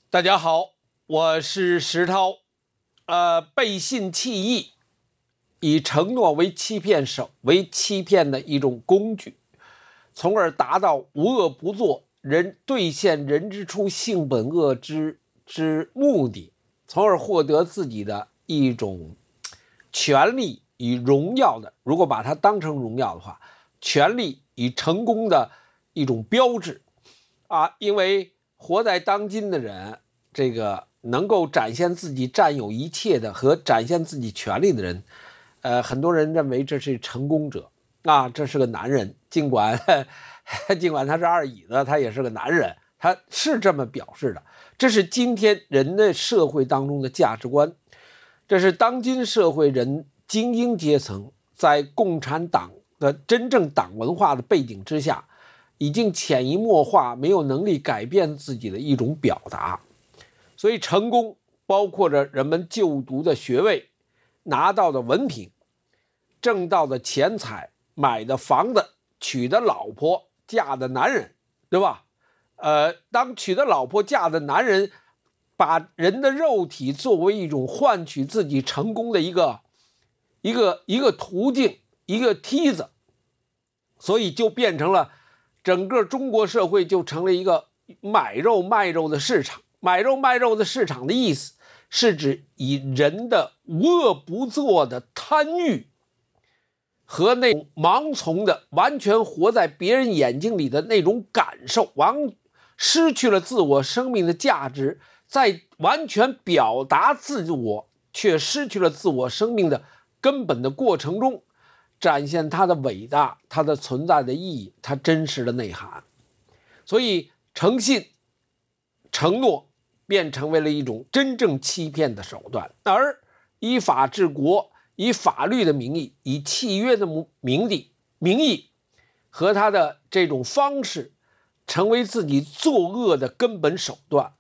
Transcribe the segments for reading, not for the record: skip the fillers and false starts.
大家好，我是石涛。背信弃义，以承诺为欺骗的一种工具，从而达到无恶不作、兑现人之初性本恶之目的，从而获得自己的一种权利与荣耀的。如果把它当成荣耀的话，权利与成功的一种标志因为活在当今的人，这个能够展现自己占有一切的和展现自己权利的人，很多人认为这是成功者这是个男人，尽管他是二椅子，他也是个男人，他是这么表示的。这是今天人类社会当中的价值观，这是当今社会人精英阶层在共产党的真正党文化的背景之下，已经潜移默化，没有能力改变自己的一种表达。所以成功包括着人们就读的学位、拿到的文凭、挣到的钱财、买的房子、娶的老婆、嫁的男人，对吧？当娶的老婆、嫁的男人把人的肉体作为一种换取自己成功的一个途径、一个梯子，所以就变成了整个中国社会就成了一个买肉卖肉的市场。买肉卖肉的市场的意思是指以人的无恶不作的贪欲和那种盲从的完全活在别人眼睛里的那种感受，失去了自我生命的价值，在完全表达自我却失去了自我生命的根本的过程中，展现它的伟大、它的存在的意义、它真实的内涵。所以诚信、承诺便成为了一种真正欺骗的手段，而依法治国、以法律的名义、以契约的名义和他的这种方式，成为自己作恶的根本手段。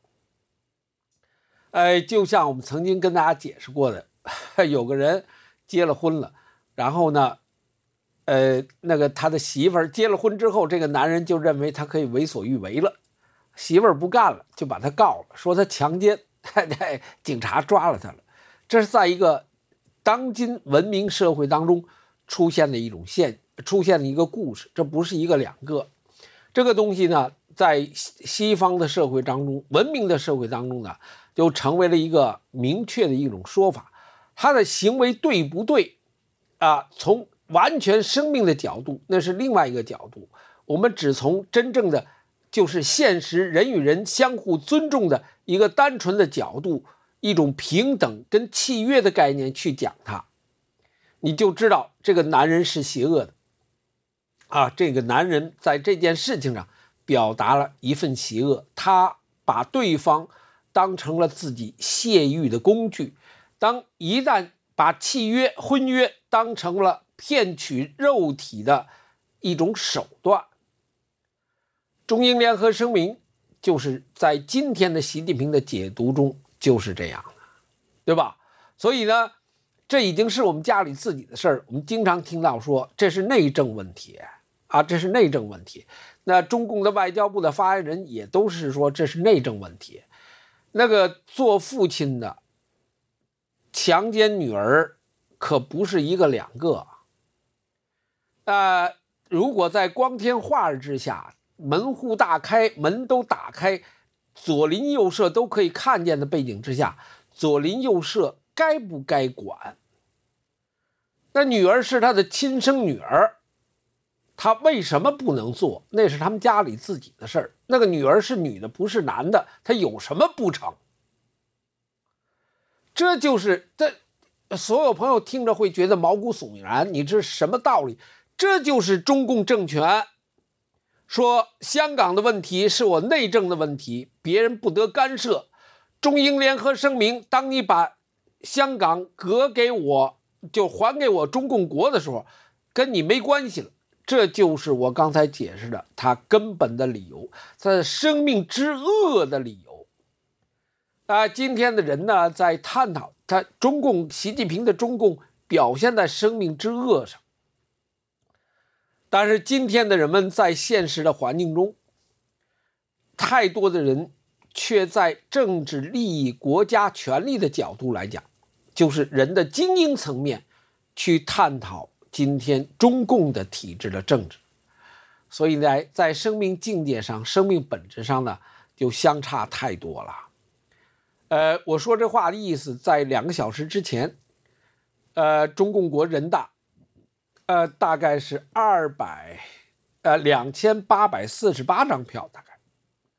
就像我们曾经跟大家解释过的，有个人结了婚了，然后呢，他的媳妇儿结了婚之后，这个男人就认为他可以为所欲为了。媳妇儿不干了，就把他告了，说他强奸，警察抓了他了。这是在一个当今文明社会当中出现的一个故事，这不是一个两个。这个东西呢，在西方的社会当中，文明的社会当中呢，就成为了一个明确的一种说法。他的行为对不对从完全生命的角度，那是另外一个角度。我们只从真正的就是现实人与人相互尊重的一个单纯的角度，一种平等跟契约的概念去讲它，你就知道这个男人是邪恶的这个男人在这件事情上表达了一份邪恶，他把对方当成了自己泄欲的工具，一旦把契约、婚约当成了骗取肉体的一种手段。中英联合声明就是在今天的习近平的解读中就是这样的，对吧？所以呢，这已经是我们家里自己的事儿。我们经常听到说这是内政问题这是内政问题。那中共的外交部的发言人也都是说这是内政问题。那个做父亲的强奸女儿可不是一个两个如果在光天化日之下，门户大开，门都打开，左邻右舍都可以看见的背景之下，左邻右舍该不该管？那女儿是他的亲生女儿，他为什么不能做？那是他们家里自己的事儿。那个女儿是女的，不是男的，他有什么不成？这所有朋友听着会觉得毛骨悚然，你这是什么道理？这就是中共政权说香港的问题是我内政的问题，别人不得干涉。中英联合声明，当你把香港割给我，就还给我中共国的时候，跟你没关系了。这就是我刚才解释的他根本的理由，他的生命之恶的理由。今天的人呢，在探讨他习近平的中共表现在生命之恶上。但是今天的人们在现实的环境中，太多的人却在政治利益、国家权力的角度来讲，就是人的精英层面去探讨今天中共的体制的政治。所以呢，在生命境界上、生命本质上呢，就相差太多了。我说这话的意思，在2个小时之前，中共国人大，大概是2848张票，大概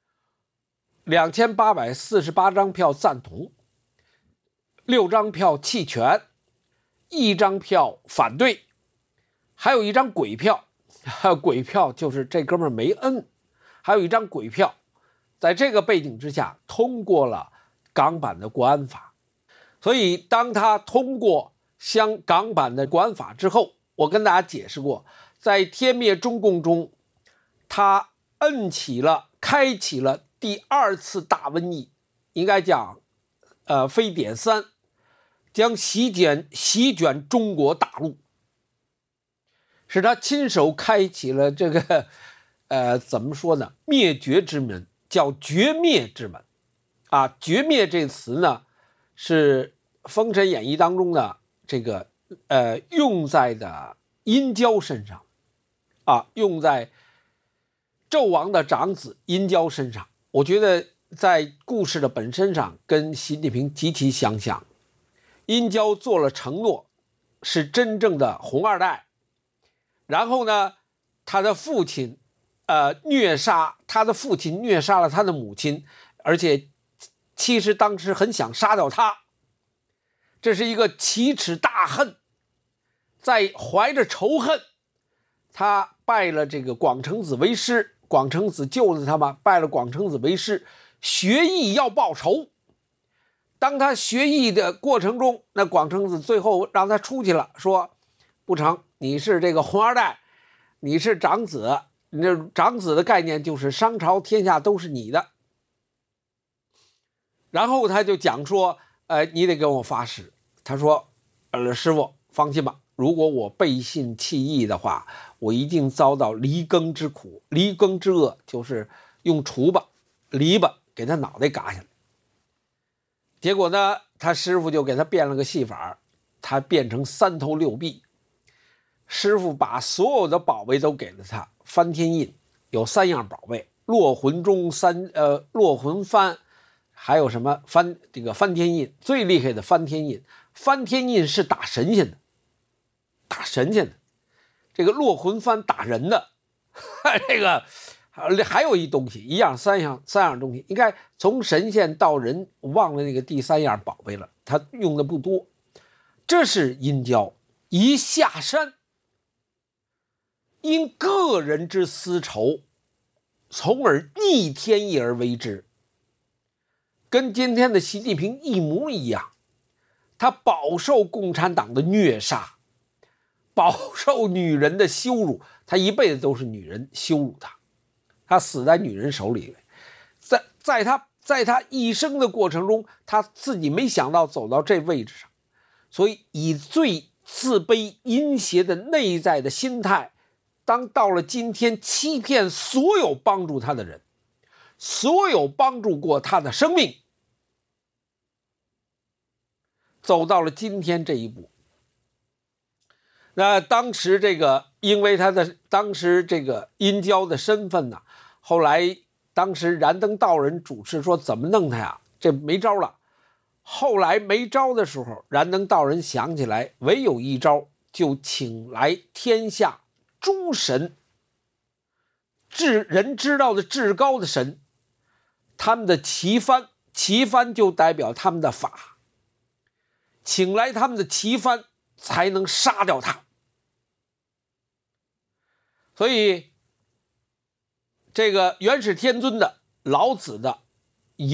2848张票赞同，6张票弃权，1张票反对，还有1张鬼票。鬼票就是这哥们儿没摁，还有1张鬼票。在这个背景之下，通过了港版的国安法。所以当他通过港版的国安法之后，我跟大家解释过，在天灭中共中，他开启了第2次大瘟疫，应该讲非典3，将席卷中国大陆，是他亲手开启了这个怎么说呢，灭绝之门，叫绝灭之门啊。绝灭这词呢，是《封神演义》当中的这个用在的殷郊身上啊，用在纣王的长子殷郊身上。我觉得在故事的本身上跟习近平极其相像。殷郊做了承诺，是真正的红二代，然后呢，他的父亲虐杀了他的母亲，而且其实当时很想杀掉他，这是一个奇耻大恨。在怀着仇恨，他拜了这个广成子为师，广成子救了他嘛，拜了广成子为师，学艺要报仇。当他学艺的过程中，那广成子最后让他出去了，说不成，你是这个红二代，你是长子，你这长子的概念就是商朝天下都是你的。然后他就讲说，你得跟我发誓。他说，师傅放心吧，如果我背信弃义的话，我一定遭到离耕之苦。离耕之恶就是用锄吧、篱笆给他脑袋嘎下来。结果呢，他师傅就给他变了个戏法，他变成3头6臂。师傅把所有的宝贝都给了他，翻天印有3样宝贝，落魂钟落魂幡，还有什么翻天印，最厉害的翻天印。翻天印是打神仙的，这个落魂幡打人的。这个还有一东西，三样东西，应该从神仙到人，忘了那个第3样宝贝了，他用的不多。这是殷郊一下山，因个人之私仇，从而逆天意而为之，跟今天的习近平一模一样。他饱受共产党的虐杀，饱受女人的羞辱，他一辈子都是女人羞辱他，他死在女人手里。在他一生的过程中，他自己没想到走到这位置上，所以以最自卑阴邪的内在的心态，当到了今天，欺骗所有帮助他的人，所有帮助过他的生命，走到了今天这一步。那当时因为当时这个殷郊的身份呢，后来当时燃灯道人主持说怎么弄他呀，这没招了。后来没招的时候，燃灯道人想起来唯有一招，就请来天下诸神，人知道的至高的神，他们的旗幡就代表他们的法，请来他们的旗幡才能杀掉他。所以这个元始天尊的、老子的